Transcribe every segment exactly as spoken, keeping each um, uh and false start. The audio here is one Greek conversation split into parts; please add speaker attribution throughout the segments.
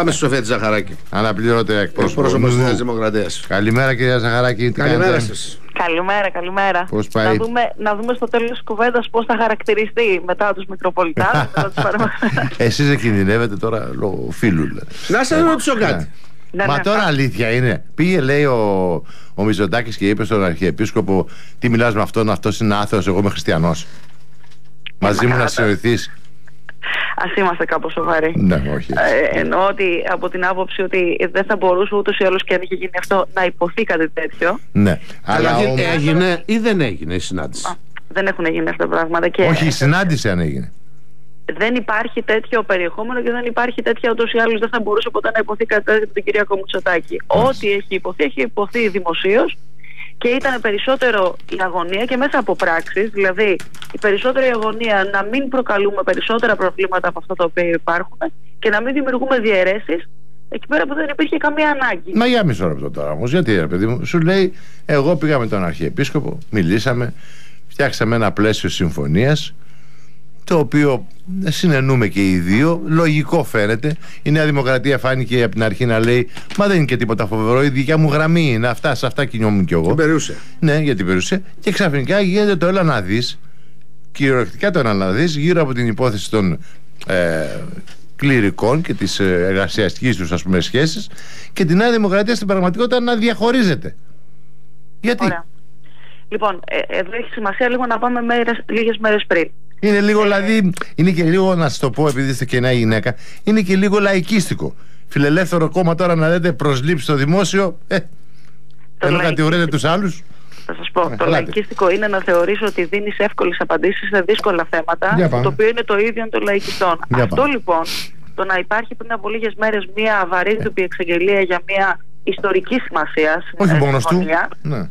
Speaker 1: Πάμε στη Σοφία τη Ζαχαράκη.
Speaker 2: Αναπληρώτη εκπρόσωπος
Speaker 1: της Νέας Δημοκρατίας.
Speaker 2: Καλημέρα, κυρία Ζαχαράκη.
Speaker 1: Καλημέρα σας.
Speaker 3: Καλημέρα, καλημέρα.
Speaker 2: Πώς πάει?
Speaker 3: Να δούμε, να δούμε στο τέλος της κουβέντας πώς θα χαρακτηριστεί μετά τους Μητροπολιτάνους.
Speaker 2: Εσείς δεν κινδυνεύετε τώρα λόγω φίλου.
Speaker 1: Να σας ρωτήσω κάτι.
Speaker 3: Ναι,
Speaker 2: Μα
Speaker 3: ναι,
Speaker 2: τώρα
Speaker 3: ναι.
Speaker 2: αλήθεια είναι. Πήγε, λέει, ο, ο Μητσοτάκης και είπε στον Αρχιεπίσκοπο: τι μιλάς με αυτόν, αυτός είναι άθεος, εγώ είμαι χριστιανός. Μαζί μου να συνοηθείς.
Speaker 3: Ας είμαστε κάπως σοβαροί.
Speaker 2: Ναι, όχι.
Speaker 3: Ε, εννοώ ότι από την άποψη ότι δεν θα μπορούσε ούτως ή άλλως και αν είχε γίνει αυτό να υποθεί κάτι τέτοιο.
Speaker 2: Ναι. Αλλά
Speaker 1: Αλλά
Speaker 2: όμως...
Speaker 1: έγινε ή δεν έγινε η συνάντηση?
Speaker 3: Α, δεν έχουν γίνει αυτά τα πράγματα. Και
Speaker 2: Όχι, η συνάντηση αν έγινε.
Speaker 3: δεν υπάρχει τέτοιο περιεχόμενο και δεν υπάρχει τέτοια ούτως ή άλλως δεν θα μπορούσε ποτέ να υποθεί κάτι τέτοιο από την κυρία Μητσοτάκη. Ό,τι έχει υποθεί, έχει υποθεί δημοσίως και ήταν περισσότερο η αγωνία και μέσα από πράξεις, δηλαδή η περισσότερη αγωνία να μην προκαλούμε περισσότερα προβλήματα από αυτά τα οποία υπάρχουν και να μην δημιουργούμε διαιρέσεις εκεί πέρα που δεν υπήρχε καμία ανάγκη.
Speaker 2: Μα για μισό λεπτό τώρα όμως, γιατί ρε παιδί μου, σου λέει, εγώ πήγα με τον Αρχιεπίσκοπο, μιλήσαμε, φτιάξαμε ένα πλαίσιο συμφωνίας, το οποίο συνενούμε και οι δύο. Λογικό φαίνεται. Η Νέα Δημοκρατία φάνηκε από την αρχή να λέει: μα δεν είναι και τίποτα φοβερό. Η δικιά μου γραμμή είναι αυτά, σε αυτά κινιόμουν κι εγώ.
Speaker 1: Την περιούσε.
Speaker 2: Ναι, γιατί περιούσε. Και ξαφνικά γίνεται το έλα να δεις, κυριολεκτικά το έλα να δεις, γύρω από την υπόθεση των ε, κληρικών και της ε, εργασιαστικής τους, ας πούμε, σχέσης, και τη Νέα Δημοκρατία στην πραγματικότητα να διαχωρίζεται. Γιατί?
Speaker 3: Ωραία. Λοιπόν, ε, εδώ έχει σημασία λίγο να πάμε μέρες, λίγες μέρες πριν.
Speaker 2: Είναι λίγο, δηλαδή, είναι και λίγο, να σας το πω, επειδή είστε και νέα γυναίκα, είναι και λίγο λαϊκίστικο. Φιλελεύθερο κόμμα τώρα να λέτε προσλήψει στο δημόσιο, ε, ενώ κατηγορείτε τους άλλους.
Speaker 3: Θα σας πω,
Speaker 2: ε,
Speaker 3: το λαϊκίστικο είναι να θεωρήσω ότι δίνεις εύκολες απαντήσεις σε δύσκολα θέματα, το οποίο είναι το ίδιο των λαϊκιστών.
Speaker 2: Για
Speaker 3: Αυτό πάμε. Λοιπόν, το να υπάρχει πριν από λίγες μέρες μια βαρύτητη εξαγγελία για μια ιστορική σημασία,
Speaker 2: όχι μόνος του. Ναι.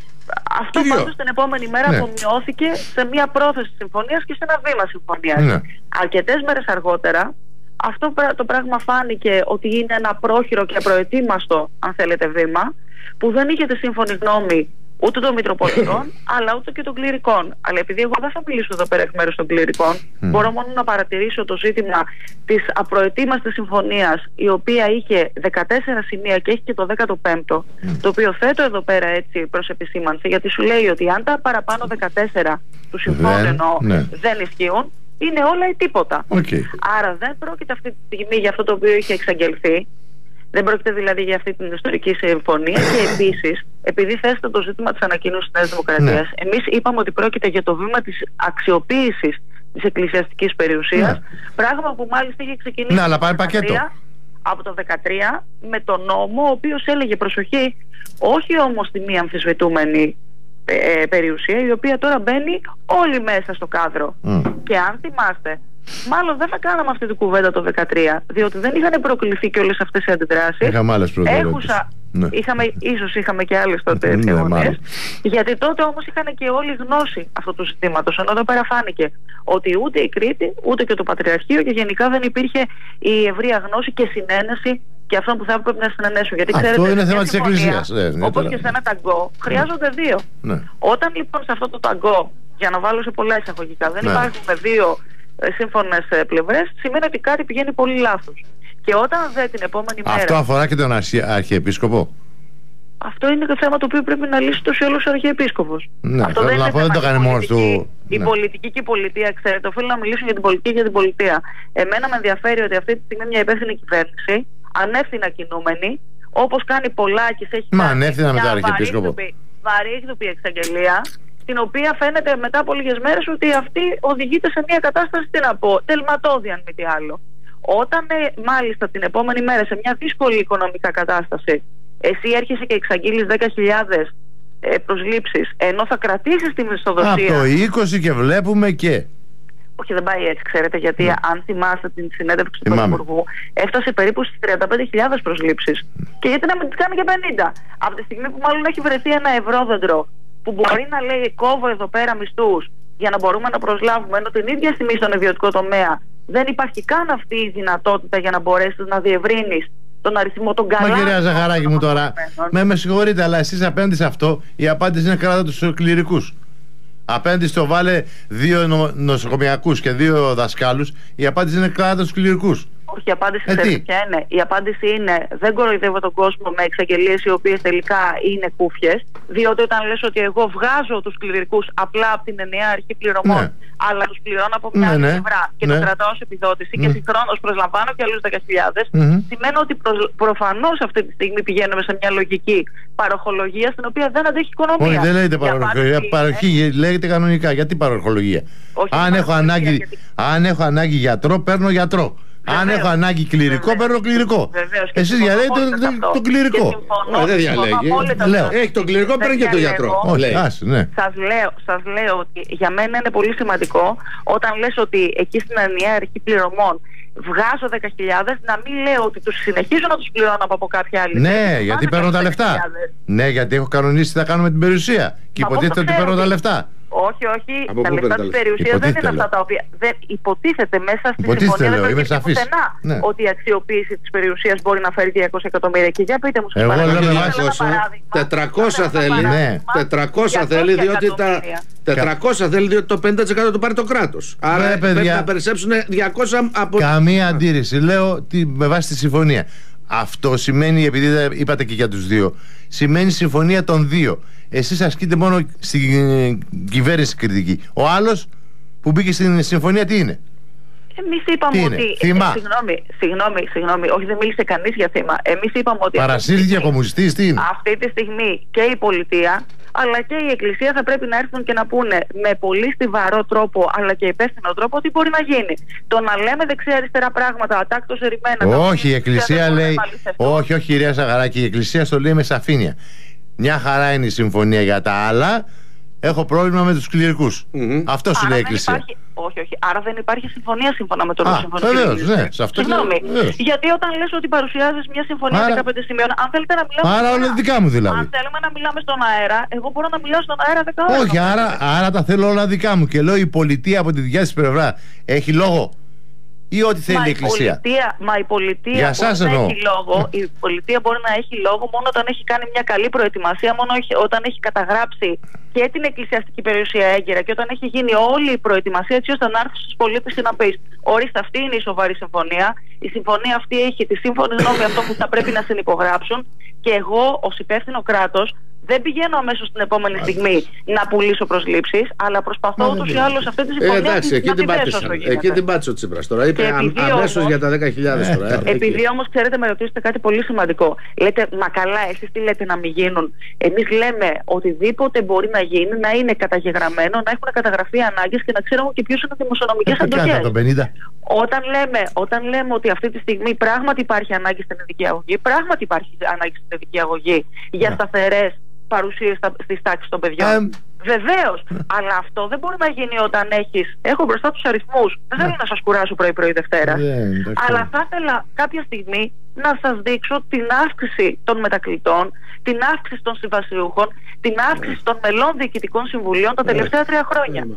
Speaker 3: Αυτό πάντως την επόμενη μέρα ναι. απομειώθηκε σε μια πρόθεση συμφωνίας και σε ένα βήμα συμφωνίας. Ναι. Αρκετές μέρες αργότερα αυτό το πράγμα φάνηκε ότι είναι ένα πρόχειρο και απροετοίμαστο, αν θέλετε, βήμα που δεν είχε τη σύμφωνη γνώμη ούτε των Μητροπολιτών αλλά ούτε και των κληρικών. Αλλά επειδή εγώ δεν θα μιλήσω εδώ πέρα εκ μέρους των κληρικών, mm. μπορώ μόνο να παρατηρήσω το ζήτημα της απροετοίμαστης συμφωνίας, η οποία είχε δεκατέσσερα σημεία και έχει και το δέκατο πέμπτο, mm. το οποίο θέτω εδώ πέρα έτσι προς επισήμανση, γιατί σου λέει ότι αν τα παραπάνω δεκατέσσερα του συμφώνου εννοώ ναι. δεν ισχύουν, είναι όλα ή τίποτα.
Speaker 2: Okay.
Speaker 3: Άρα δεν πρόκειται αυτή τη στιγμή για αυτό το οποίο είχε εξαγγελθεί. Δεν πρόκειται δηλαδή για αυτή την ιστορική συμφωνία και επίσης, επειδή θέσετε το ζήτημα της ανακοίνωσης της Νέας Δημοκρατίας, ναι. εμείς είπαμε ότι πρόκειται για το βήμα της αξιοποίησης της εκκλησιαστικής περιουσίας, ναι. πράγμα που μάλιστα είχε ξεκινήσει
Speaker 2: ναι, αλλά πάρει πακέτο.
Speaker 3: από το δεκατρία με τον νόμο, ο οποίος έλεγε προσοχή, όχι όμως τη μη αμφισβητούμενη ε, περιουσία, η οποία τώρα μπαίνει όλη μέσα στο κάδρο. Mm. Και αν θυμάστε, μάλλον δεν θα κάναμε αυτή την κουβέντα το δεκατρία, διότι δεν είχαν προκληθεί και όλες αυτές οι αντιδράσεις.
Speaker 2: Είχαμε άλλες προτεραιότητες. Ναι.
Speaker 3: Είχαμε, ίσως είχαμε και άλλες τότε θεωνίες, ναι, γιατί τότε όμως είχαν και όλη γνώση αυτού του ζητήματος. Ενώ εδώ πέρα φάνηκε ότι ούτε η Κρήτη, ούτε και το Πατριαρχείο και γενικά δεν υπήρχε η ευρεία γνώση και συνένεση και αυτό που θα έπρεπε να συνενέσουν. Γιατί
Speaker 2: αυτό
Speaker 3: ξέρετε,
Speaker 2: είναι θέμα της Εκκλησίας. Ναι, ναι,
Speaker 3: όπως και σε ένα ταγκό, χρειάζονται ναι. δύο. Ναι. Όταν λοιπόν σε αυτό το ταγκό, για να βάλω σε πολλά εισαγωγικά, δεν ναι. υπάρχουν δύο σύμφωνες πλευρές, σημαίνει ότι κάτι πηγαίνει πολύ λάθος. Και όταν δε την επόμενη μέρα.
Speaker 2: Αυτό αφορά και τον Αρχιεπίσκοπο.
Speaker 3: Αυτό είναι το θέμα το οποίο πρέπει να λύσει τόσο ή άλλως ο Αρχιεπίσκοπος.
Speaker 2: Ναι,
Speaker 3: αυτό
Speaker 2: θέλω
Speaker 3: δεν
Speaker 2: να πω, δεν το κάνει μόνος του.
Speaker 3: Η
Speaker 2: ναι.
Speaker 3: πολιτική και η πολιτεία, ξέρετε, οφείλουν να μιλήσουν για την πολιτική και για την πολιτεία. Εμένα με ενδιαφέρει ότι αυτή τη στιγμή μια υπεύθυνη κυβέρνηση, ανεύθυνα κινούμενη, όπως κάνει Πολάκης, έχει
Speaker 2: Μα ανεύθυνα με τον Αρχιεπίσκοπο.
Speaker 3: Βαρύγδουπη εξαγγελία, την οποία φαίνεται μετά από λίγες μέρες ότι αυτή οδηγείται σε μια κατάσταση, τι να πω, τελματώδη αν μη τι άλλο. Όταν ε, μάλιστα την επόμενη μέρα σε μια δύσκολη οικονομικά κατάσταση εσύ έρχεσαι και εξαγγείλεις δέκα χιλιάδες ε, προσλήψεις, ενώ θα κρατήσεις τη μισθοδοσία
Speaker 2: από το είκοσι και βλέπουμε και
Speaker 3: όχι, δεν πάει έτσι, ξέρετε, γιατί ναι. αν θυμάστε την συνέντευξη του Πρωθυπουργού, έφτασε περίπου στις τριάντα πέντε χιλιάδες προσλήψεις. Και γιατί να μην τις κάνει και πενήντα? Από τη στιγμή που μάλλον έχει βρεθεί ένα ευρώδεντρο που μπορεί να λέει κόβω εδώ πέρα μισθούς για να μπορούμε να προσλάβουμε, ενώ την ίδια στιγμή στον ιδιωτικό τομέα δεν υπάρχει καν αυτή η δυνατότητα για να μπορέσεις να διευρύνεις τον αριθμό των καλών.
Speaker 2: Μα κυρία Ζαχαράκη μου τώρα, με, με συγχωρείτε, αλλά εσείς απέναντι σε αυτό η απάντηση είναι κράτα τους κληρικούς. Απέναντι στο βάλε δύο νοσοκομιακούς και δύο δασκάλους, η απάντηση είναι κράτα τους κληρικούς.
Speaker 3: Όχι, η απάντηση ξέρετε ποια είναι. Η απάντηση είναι δεν κοροϊδεύω τον κόσμο με εξαγγελίες οι οποίες τελικά είναι κούφιες. Διότι όταν λες ότι εγώ βγάζω τους κληρικούς απλά από την ενιαία αρχή πληρωμών, ναι. αλλά τους πληρώνω από μια άλλη πλευρά ναι. και ναι. το κρατάω ως επιδότηση mm. και συγχρόνως προσλαμβάνω και άλλους δέκα χιλιάδες, mm-hmm. σημαίνει ότι προ, προφανώς αυτή τη στιγμή πηγαίνουμε σε μια λογική παροχολογία στην οποία δεν αντέχει οικονομία.
Speaker 2: Όχι, δεν λέγεται παροχολογία. Παροχή λέγεται κανονικά. Γιατί παροχολογία? Όχι, αν, έχω ανάγκη, γιατί... αν έχω ανάγκη γιατρό, παίρνω γιατρό. Βεβαίως. Αν έχω ανάγκη κληρικό, βεβαίως. παίρνω κληρικό. Εσείς διαλέγετε το, το, το κληρικό.
Speaker 1: Συμφωνώ, δεν διαλέγει. Έχει τον κληρικό, παίρνει και τον γιατρό.
Speaker 2: Όχι, ας, ναι.
Speaker 3: Σας λέω, σας λέω ότι για μένα είναι πολύ σημαντικό όταν λες ότι εκεί στην ενιαία αρχή πληρωμών βγάζω δέκα χιλιάδες, να μην λέω ότι τους συνεχίζω να τους πληρώνω από κάποια άλλη.
Speaker 2: Ναι, γιατί παίρνω τα λεφτά. Ναι, γιατί έχω κανονίσει τι θα κάνω με την περιουσία. Και υποτίθεται ότι παίρνω τα λεφτά.
Speaker 3: Όχι, όχι. Από τα λεφτά της περιουσίας δεν είναι αυτά τα οποία. Δεν, υποτίθεται μέσα στη συμφωνία δεν προκύπτει πουθενά ναι. ότι η αξιοποίηση της περιουσίας μπορεί να φέρει διακόσια εκατομμύρια. Και για πείτε μου,
Speaker 2: εγώ λέω
Speaker 1: τετρακόσια θέλει. Ναι. τετρακόσια θέλει, διότι τα. τετρακόσια θέλει, διότι το πενήντα τοις εκατό το πάρει το κράτος. Άρα ναι, πρέπει να περισσέψουν διακόσια από.
Speaker 2: Καμία αντίρρηση. Λέω ότι με βάση τη συμφωνία. Αυτό σημαίνει, επειδή είπατε και για τους δύο, σημαίνει συμφωνία των δύο. Εσείς ασκείτε μόνο στην κυβέρνηση κριτική. Ο άλλος που μπήκε στην συμφωνία τι είναι?
Speaker 3: Εμείς είπαμε
Speaker 2: τι
Speaker 3: ότι.
Speaker 2: Είναι? Θύμα.
Speaker 3: Ε, συγγνώμη, συγγνώμη, συγγνώμη, όχι, δεν μίλησε κανείς για θύμα. Εμείς είπαμε ότι.
Speaker 2: Παρασύρθηκε κομμουνιστής, τι είναι?
Speaker 3: Αυτή τη στιγμή και η πολιτεία αλλά και η Εκκλησία θα πρέπει να έρθουν και να πούνε με πολύ στιβαρό τρόπο αλλά και υπεύθυνο τρόπο τι μπορεί να γίνει. Το να λέμε δεξιά-αριστερά πράγματα, ατάκτως ερημένα.
Speaker 2: Όχι, η Εκκλησία λέει. Όχι, όχι, κυρία Σαγαράκη, η Εκκλησία στο λέει με σαφήνεια. Μια χαρά είναι η συμφωνία για τα άλλα. Έχω πρόβλημα με τους κληρικούς. Mm-hmm. Αυτό σου λέει η Εκκλησία.
Speaker 3: Υπάρχει... Όχι, όχι. Άρα δεν υπάρχει συμφωνία σύμφωνα με τον
Speaker 2: σύμφωνο. Βεβαίως, ναι. Σε αυτό
Speaker 3: Συγγνώμη. Γιατί όταν λες ότι παρουσιάζεις μια συμφωνία Άρα... δεκαπέντε σημείων, αν θέλετε να μιλάμε.
Speaker 2: Άρα όλα δικά μου δηλαδή.
Speaker 3: Αν θέλουμε να μιλάμε στον αέρα, εγώ μπορώ να μιλάω στον αέρα δέκα ώρες.
Speaker 2: Όχι, άρα, άρα τα θέλω όλα δικά μου. Και λέω η πολιτεία από τη δικιά της πλευρά έχει λόγο. Ή ό,τι θέλει
Speaker 3: μα
Speaker 2: η Εκκλησία.
Speaker 3: Η πολιτεία, μα η πολιτεία, μπορεί να έχει λόγο, η πολιτεία μπορεί να έχει λόγο μόνο όταν έχει κάνει μια καλή προετοιμασία, μόνο όταν έχει καταγράψει και την εκκλησιαστική περιουσία έγκαιρα και όταν έχει γίνει όλη η προετοιμασία έτσι ώστε να έρθει στους πολίτες και να πεις ορίστε, αυτή είναι η σοβαρή συμφωνία. Η συμφωνία αυτή έχει τη σύμφωνη γνώμη αυτό που θα πρέπει να συνυπογράψουν και εγώ ως υπεύθυνο κράτος δεν πηγαίνω αμέσως την επόμενη στιγμή να πουλήσω προσλήψεις, αλλά προσπαθώ ούτως ή άλλως αυτή τη συμφωνία
Speaker 1: ε, εντάξει, να την πάτησε. Εκεί την πάτησε ο Τσίπρας τώρα. Είπε αμέσως για τα δέκα χιλιάδες τώρα. Ε,
Speaker 3: επειδή όμως ξέρετε, με ρωτήσετε κάτι πολύ σημαντικό. Λέτε, μα καλά, εσείς τι λέτε να μην γίνουν? Εμείς λέμε οτιδήποτε μπορεί να γίνει να είναι καταγεγραμμένο, να έχουν καταγραφεί ανάγκες και να ξέρουμε και ποιους είναι οι δημοσιονομικές αντοχές. Όταν λέμε, όταν λέμε ότι αυτή τη στιγμή πράγματι υπάρχει ανάγκη στην ειδική αγωγή, πράγματι υπάρχει ανάγκη στην ειδική αγωγή για σταθερές παρουσίες στις τάξεις των παιδιών. Um, Βεβαίως, uh, αλλά αυτό δεν μπορεί να γίνει όταν έχεις. Έχω μπροστά τους αριθμούς. Δεν θέλω uh, να σας κουράσω πρωί-πρωί Δευτέρα. Yeah, αλλά θα ήθελα κάποια στιγμή να σας δείξω την αύξηση των μετακλητών, την αύξηση των συμβασιούχων, την αύξηση των μελών διοικητικών συμβουλίων τα τελευταία τρία χρόνια.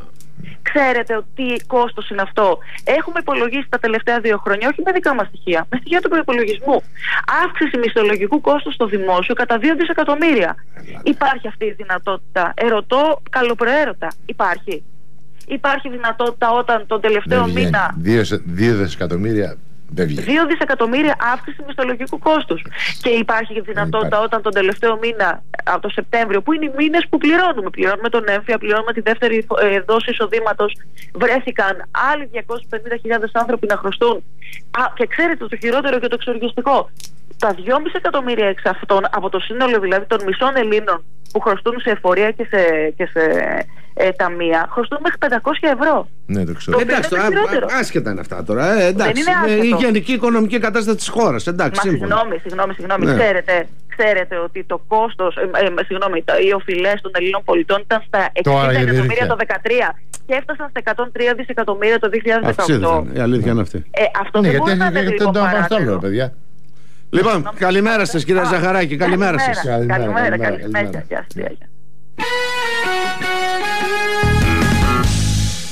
Speaker 3: Ξέρετε τι κόστος είναι αυτό? Έχουμε υπολογίσει τα τελευταία δύο χρόνια, όχι με δικά μας στοιχεία, με στοιχεία του προϋπολογισμού. Αύξηση μισθολογικού κόστους στο δημόσιο κατά δύο δισεκατομμύρια. Υπάρχει αυτή η δυνατότητα? Ερωτώ καλοπροαίρετα. Υπάρχει. Υπάρχει δυνατότητα όταν τον τελευταίο μήνα.
Speaker 2: Δύο δισεκατομμύρια.
Speaker 3: Δύο δισεκατομμύρια αύξηση μισθολογικού κόστους. Και υπάρχει δυνατότητα όταν τον τελευταίο μήνα, από το Σεπτέμβριο, που είναι οι μήνες που πληρώνουμε, πληρώνουμε τον έμφυα, πληρώνουμε τη δεύτερη ε, δόση εισοδήματος, βρέθηκαν άλλοι διακόσιες πενήντα χιλιάδες άνθρωποι να χρωστούν. Α, και ξέρετε το χειρότερο και το εξοργιστικό. Τα δυόμισι εκατομμύρια εξ αυτών, από το σύνολο δηλαδή των μισών Ελλήνων που χρωστούν σε εφορία και σε, και σε ε, ταμεία, χρωστούν μέχρι πεντακόσια ευρώ.
Speaker 2: Ναι, το ξέρω.
Speaker 1: Εντάξει, τώρα, άσχετα είναι αυτά τώρα. Ε, εντάξει, είναι, είναι η γενική οικονομική κατάσταση της χώρας. Εντάξει,
Speaker 3: Μα συγγνώμη, συγγνώμη, συγγνώμη. Ναι. Ξέρετε, ξέρετε ότι το κόστος, ε, ε, συγγνώμη, οι οφειλές των Ελλήνων πολιτών ήταν στα εξήντα εκατομμύρια το δεκατρία και έφτασαν στα εκατόν τρία δισεκατομμύρια το δύο χιλιάδες δεκαοκτώ.
Speaker 1: Η αλήθεια είναι αυτή.
Speaker 3: Ε, αυτό ναι, δεν μπορεί να είναι λίγο παράδειγμα.
Speaker 1: Λοιπόν, καλημέρα σας κυρία Ζαχαράκη. Καλημέρα σας.
Speaker 3: Καλημέρα, καλημέρα.